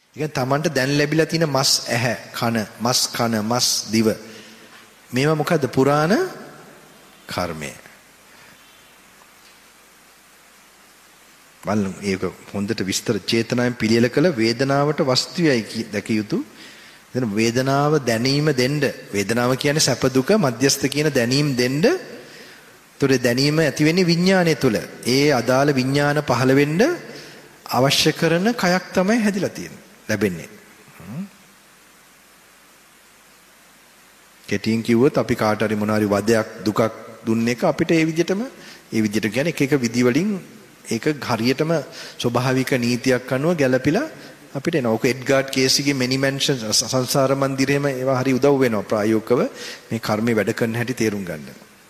ඒ කියන්නේ Tamanට දැන් ලැබිලා තියෙන මස් ඇහැ, කන, මස් දිව. මේවා මොකද්ද? පුරාණ කර්මය. බලන්න ඒක හොඳට විස්තර චේතනාවෙන් පිළියෙල කළ වේදනාවට වස්තුවයි දැක යුතු. එතන වේදනාව දැනීම දෙන්න. වේදනාව කියන්නේ සැප දුක මධ්‍යස්ථ කියන දැනීම දෙන්න. ඒතොර දැනීම ඇති වෙන්නේ විඥානය තුල. ඒ අදාළ විඥාන පහළ වෙන්න අවශ්‍ය කරන කයක් තමයි හැදිලා තියෙන්නේ. ලැබෙන්නේ. කෙටියෙන් කිව්වොත් අපි කාට හරි මොන හරි වදයක් දුකක් දුන්න එක අපිට ඒ විදිහට කියන්නේ එක විදි වලින් ඒක හරියටම ස්වභාවික නීතියක් අනුව ගැළපිලා අපිට එනවා. ඔක එඩ්ගාර්ඩ් කේසිගේ මෙනි මෙන්ෂන් සංසාර මන්දිරේම ඒවා හරි උදව් වෙනවා ප්‍රායෝගිකව මේ කර්මේ වැඩ කරන හැටි තේරුම් ගන්න.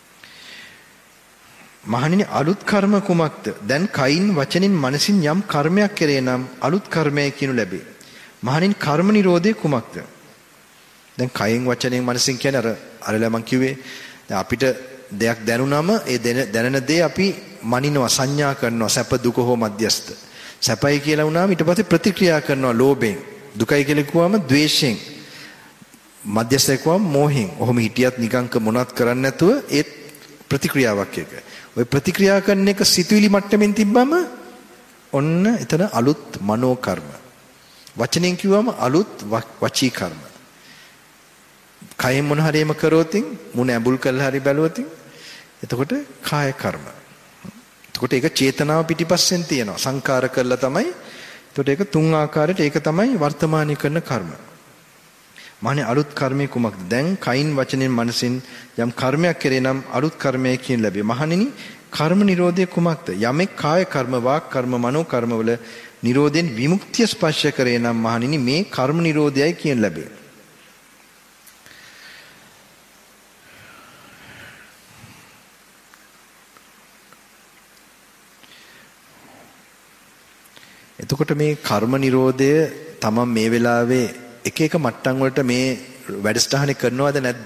මහණෙනි අලුත් කර්ම කුමක්ද? දැන් කයින් වචනින් මනසින් යම් කර්මයක් කෙරේ නම් අලුත් කර්මයයි කියනු ලැබේ. මහණෙනි කර්ම නිරෝධය කුමක්ද? දැන් කයින් වචනෙන් මනසින් කියන්නේ අරලා මං කිව්වේ දැන් අපිට දෙයක් දැනුනම ඒ දැනෙන දේ අපි මනිනවා සංඥා කරනවා සැප දුක හෝ මධ්‍යස්ථ. සැපයි කියලා වුණාම ඊට පස්සේ ප්‍රතික්‍රියා කරනවා ලෝභයෙන්. දුකයි කියලා කිව්වම ද්වේෂයෙන්. මධ්‍යස්ථය කිව්වම මෝහෙන්. ඔහොම හිටියත් නිකංක මොනවත් කරන්නේ නැතුව ඒ ප්‍රතික්‍රියාවක් එක. ওই ප්‍රතික්‍රියා කරන එක සිතුවිලි මට්ටමින් තිබ්බම ඔන්න එතන අලුත් මනෝ කර්ම. වචනෙන් කිව්වම අලුත් වචී කර්ම. කයෙන් මොන හරි එම කරොතින් මුණ ඇඹුල් කරලා හරි බැලුවොතින් එතකොට කාය කර්ම. එතකොට ඒක චේතනාව පිටිපස්සෙන් තියෙනවා. සංකාර කරලා තමයි. එතකොට ඒක තුන් ආකාරයට ඒක තමයි වර්තමානී කරන කර්ම. මානේ අලුත් කර්මයේ කුමක්ද? දැන් කයින් වචනෙන් මනසින් යම් කර්මයක් කෙරේ නම් අලුත් කර්මය කියන ලැබේ. මහණෙනි කර්ම නිරෝධය කුමක්ද? යමෙක් කාය කර්ම, වාක් කර්ම, මනෝ කර්ම වල නිරෝධයෙන් විමුක්තිය ස්පර්ශ කරේ නම් මහණෙනි මේ කර්ම නිරෝධයයි කියන ලැබේ. එතකොට මේ කර්ම නිරෝධය තමන් මේ වෙලාවේ එක එක මට්ටම් වලට මේ වැඩසටහනේ කරනවද නැද්ද?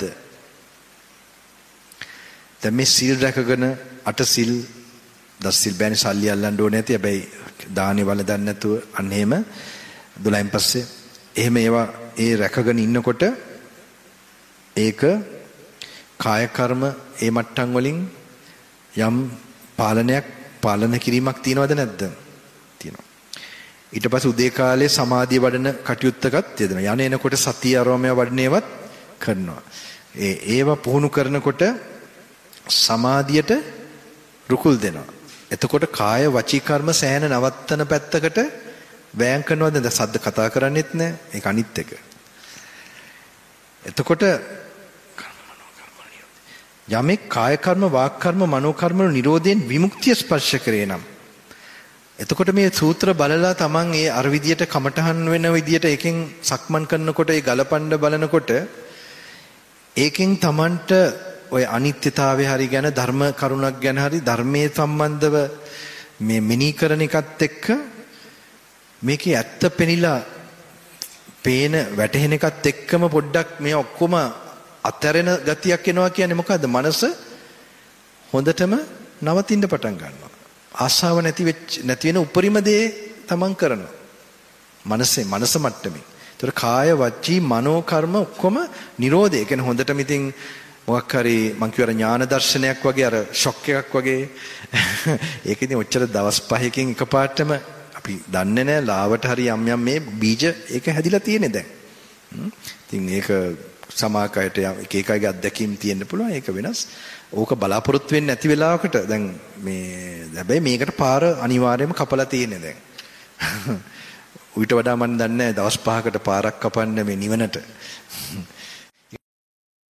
දැන් මේ සීල් රැකගෙන අට සීල් දස සීල් බෑනේ සල්ලි අල්ලන්න ඕනේ නැති. හැබැයි දානේ වල දන්නේ නැතුව අන්න එහෙම 12න් පස්සේ එහෙම ඒවා ඒ රැකගෙන ඉන්නකොට ඒක කාය කර්ම ඒ මට්ටම් වලින් යම් පාලන කිරීමක් තියනවද නැද්ද? තියෙනවා. ඊට පස්සේ උදේ කාලේ සමාධිය වඩන කටයුත්තකත් යෙදෙනවා. යන එනකොට සතිය ආරෝමය වඩනේවත් කරනවා. ඒව පුහුණු කරනකොට සමාධියට රුකුල් දෙනවා. එතකොට කාය වචී කර්ම සෑහෙන නවත්තන පැත්තකට වෑයම් කරනවද? දැන් සද්ද කතා කරන්නේත් නැහැ. ඒක අනිත් එක. එතකොට යමෙක් කාය කර්ම, වාක් කර්ම, මනෝ කර්ම වල නිරෝධයෙන් විමුක්තිය ස්පර්ශ කරේ නම් එතකොට මේ සූත්‍ර බලලා තමන් ඒ අර විදියට කමටහන් වෙන විදියට එකෙන් සක්මන් කරනකොට ඒ ගලපන්න බලනකොට ඒකෙන් තමන්ට ඔය අනිත්‍යතාවය හරි ගැන ධර්ම කරුණක් ගැන හරි ධර්මයේ සම්බන්ධව මේ මෙනෙහි කරන එකත් එක්ක මේකේ ඇත්ත පෙනිලා පේන වැටහෙන එකත් එක්කම පොඩ්ඩක් මේ ඔක්කොම අතහැරෙන ගතියක් එනවා කියන්නේ මොකද්ද? මනස හොඳටම නවතින්න පටන් ගන්නවා. ආශාව නැති වෙන උපරිම දේ තමන් කරනවා. මනස මට්ටමේ. ඒතර කාය වචී මනෝ කර්ම ඔක්කොම නිරෝධය. ඒ කියන්නේ හොඳටම ඉතින් මොකක් හරි මං කියවර ඥාන දර්ශනයක් වගේ අර ෂොක් එකක් වගේ. ඒක ඉතින් ඔච්චර දවස් 5කින් එකපාරටම අපි දන්නේ නැහැ ලාවට හරි යම් මේ බීජ ඒක හැදිලා තියෙන්නේ දැන්. ඉතින් ඒක සමාකයට එක එකගේ අත්දැකීම් තියෙන්න පුළුවන්. ඒක වෙනස්. ඕක බලාපොරොත්තු වෙන්නේ නැති වෙලාවකට දැන් මේ හැබැයි මේකට පාර අනිවාර්යයෙන්ම කපලා තියෙන්නේ දැන්. ඌට වඩා මම දන්නේ නැහැ දවස් 5කට පාරක් කපන්න මේ නිවනට.